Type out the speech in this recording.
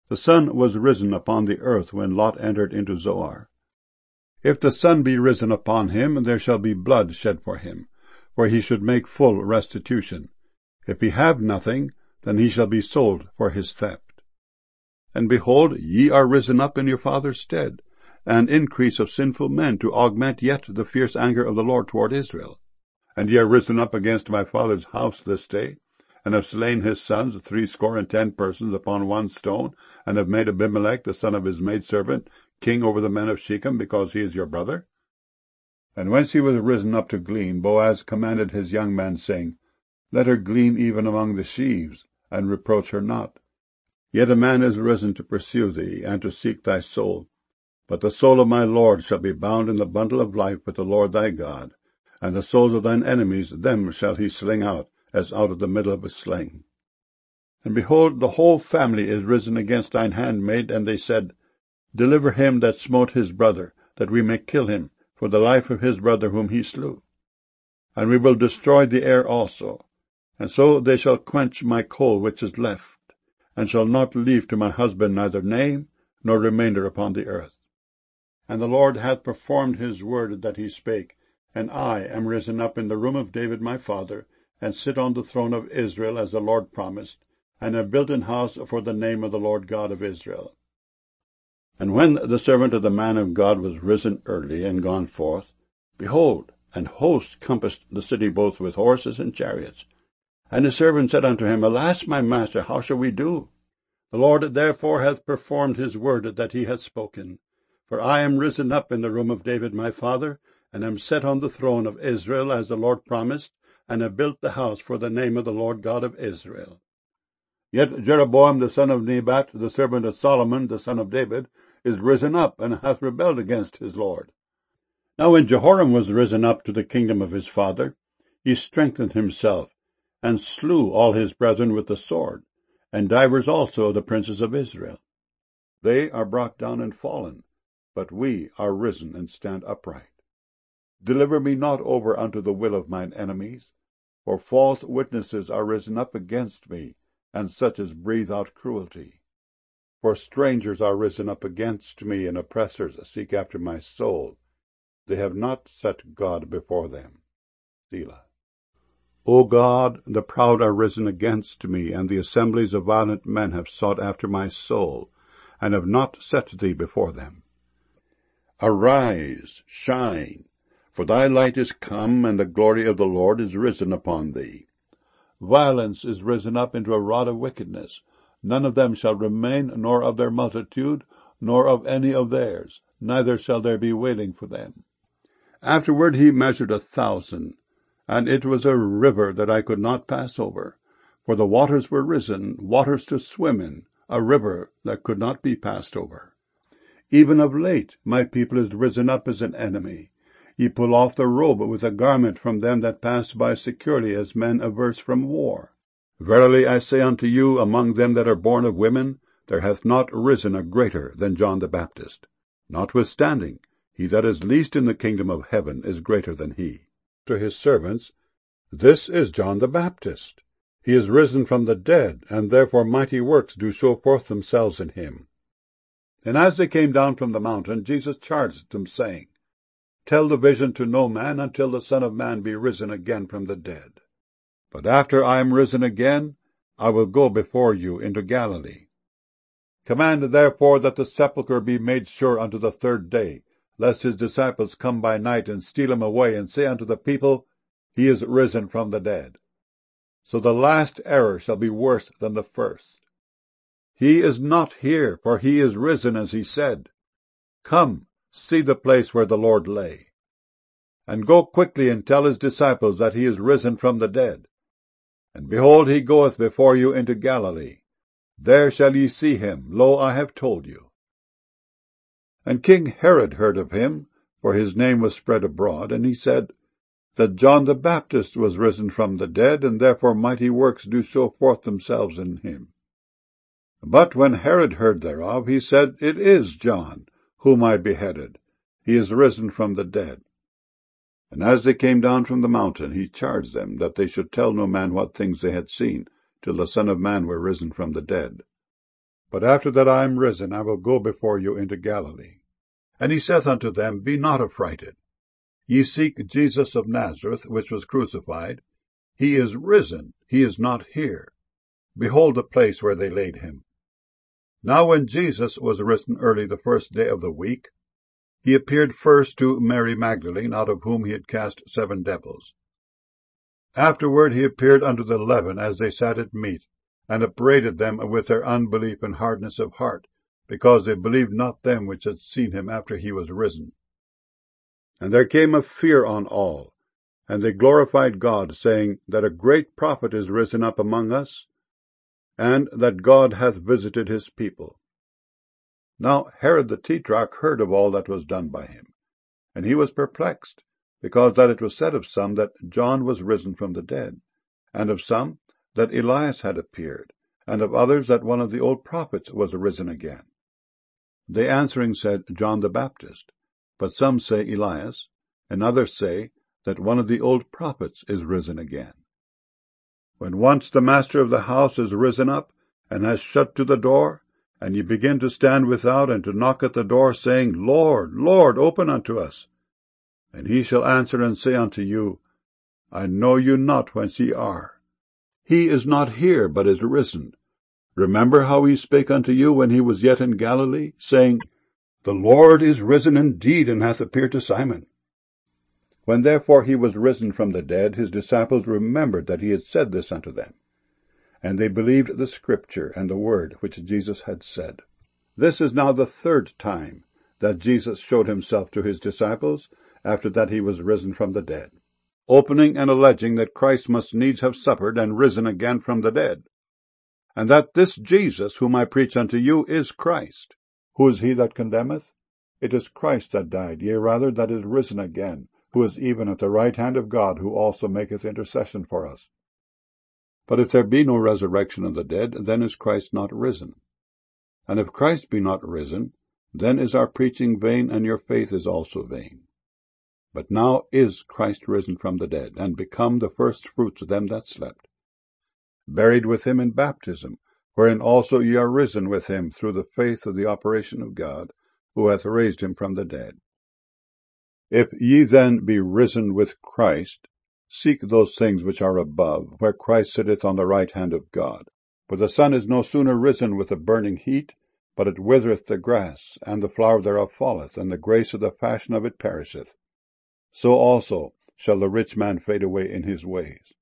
The sun was risen upon the earth when Lot entered into Zoar. If the sun be risen upon him, there shall be blood shed for him, for he should make full restitution. If he have nothing, then he shall be sold for his theft. And behold, ye are risen up in your father's stead, an increase of sinful men, to augment yet the fierce anger of the Lord toward Israel. And ye are risen up against my father's house this day, and have slain his sons 70 persons upon one stone, and have made Abimelech the son of his maidservant king over the men of Shechem, because he is your brother. And whence he was risen up to glean, Boaz commanded his young man, saying, Let her glean even among the sheaves, and reproach her not. Yet a man is risen to pursue thee, and to seek thy soul. But the soul of my Lord shall be bound in the bundle of life with the Lord thy God, and the souls of thine enemies, them shall he sling out, as out of the middle of a sling. And behold, the whole family is risen against thine handmaid, and they said, Deliver him that smote his brother, that we may kill him, for the life of his brother whom he slew. And we will destroy the heir also. And so they shall quench my coal which is left, and shall not leave to my husband neither name nor remainder upon the earth. And the Lord hath performed his word that he spake, and I am risen up in the room of David my father, and sit on the throne of Israel, as the Lord promised, and have built an house for the name of the Lord God of Israel. And when the servant of the man of God was risen early and gone forth, behold, an host compassed the city both with horses and chariots. And his servant said unto him, Alas, my master, how shall we do? The Lord therefore hath performed his word that he hath spoken. For I am risen up in the room of David my father, and am set on the throne of Israel, as the Lord promised, and have built the house for the name of the Lord God of Israel. Yet Jeroboam the son of Nebat, the servant of Solomon the son of David, is risen up, and hath rebelled against his Lord. Now when Jehoram was risen up to the kingdom of his father, he strengthened himself, and slew all his brethren with the sword, and divers also of the princes of Israel. They are brought down and fallen, but we are risen and stand upright. Deliver me not over unto the will of mine enemies, for false witnesses are risen up against me, and such as breathe out cruelty. For strangers are risen up against me, and oppressors seek after my soul. They have not set God before them. Selah. O God, the proud are risen against me, and the assemblies of violent men have sought after my soul, and have not set thee before them. Arise, shine, for thy light is come, and the glory of the Lord is risen upon thee. Violence is risen up into a rod of wickedness. None of them shall remain, nor of their multitude, nor of any of theirs, neither shall there be wailing for them. Afterward he measured 1,000, and it was a river that I could not pass over, for the waters were risen, waters to swim in, a river that could not be passed over. Even of late my people is risen up as an enemy. Ye pull off the robe with a garment from them that pass by securely, as men averse from war. Verily I say unto you, among them that are born of women, there hath not risen a greater than John the Baptist. Notwithstanding, he that is least in the kingdom of heaven is greater than he. To his servants, This is John the Baptist. He is risen from the dead, and therefore mighty works do show forth themselves in him. And as they came down from the mountain, Jesus charged them, saying, Tell the vision to no man until the Son of Man be risen again from the dead. But after I am risen again, I will go before you into Galilee. Command therefore that the sepulchre be made sure unto the 3rd day, lest his disciples come by night and steal him away, and say unto the people, He is risen from the dead. So the last error shall be worse than the first. He is not here, for he is risen, as he said. Come, see the place where the Lord lay. And go quickly and tell his disciples that he is risen from the dead. And behold, he goeth before you into Galilee. There shall ye see him. Lo, I have told you. And King Herod heard of him, for his name was spread abroad, and he said, that John the Baptist was risen from the dead, and therefore mighty works do show forth themselves in him. But when Herod heard thereof, he said, It is John, whom I beheaded. He is risen from the dead. And as they came down from the mountain, he charged them that they should tell no man what things they had seen, till the Son of Man were risen from the dead. But after that I am risen, I will go before you into Galilee. And he saith unto them, Be not affrighted. Ye seek Jesus of Nazareth, which was crucified. He is risen, he is not here. Behold the place where they laid him. Now when Jesus was risen early the first day of the week, he appeared first to Mary Magdalene, out of whom he had cast 7 devils. Afterward he appeared unto the 11 as they sat at meat, and upbraided them with their unbelief and hardness of heart, because they believed not them which had seen him after he was risen. And there came a fear on all, and they glorified God, saying that a great prophet is risen up among us, and that God hath visited his people. Now Herod the Tetrarch heard of all that was done by him, and he was perplexed, because that it was said of some that John was risen from the dead, and of some that Elias had appeared, and of others that one of the old prophets was risen again. They answering said, John the Baptist, but some say Elias, and others say that one of the old prophets is risen again. When once the master of the house is risen up, and has shut to the door, and ye begin to stand without, and to knock at the door, saying, Lord, Lord, open unto us. And he shall answer and say unto you, I know you not whence ye are. He is not here, but is risen. Remember how he spake unto you when he was yet in Galilee, saying, The Lord is risen indeed, and hath appeared to Simon. When therefore he was risen from the dead, his disciples remembered that he had said this unto them. And they believed the Scripture and the word which Jesus had said. This is now the 3rd time that Jesus showed himself to his disciples, after that he was risen from the dead, opening and alleging that Christ must needs have suffered and risen again from the dead, and that this Jesus whom I preach unto you is Christ. Who is he that condemneth? It is Christ that died, yea rather that is risen again, who is even at the right hand of God, who also maketh intercession for us. But if there be no resurrection of the dead, then is Christ not risen. And if Christ be not risen, then is our preaching vain, and your faith is also vain. But now is Christ risen from the dead, and become the firstfruits of them that slept, buried with him in baptism, wherein also ye are risen with him through the faith of the operation of God, who hath raised him from the dead. If ye then be risen with Christ, seek those things which are above, where Christ sitteth on the right hand of God. For the sun is no sooner risen with a burning heat, but it withereth the grass, and the flower thereof falleth, and the grace of the fashion of it perisheth. So also shall the rich man fade away in his ways.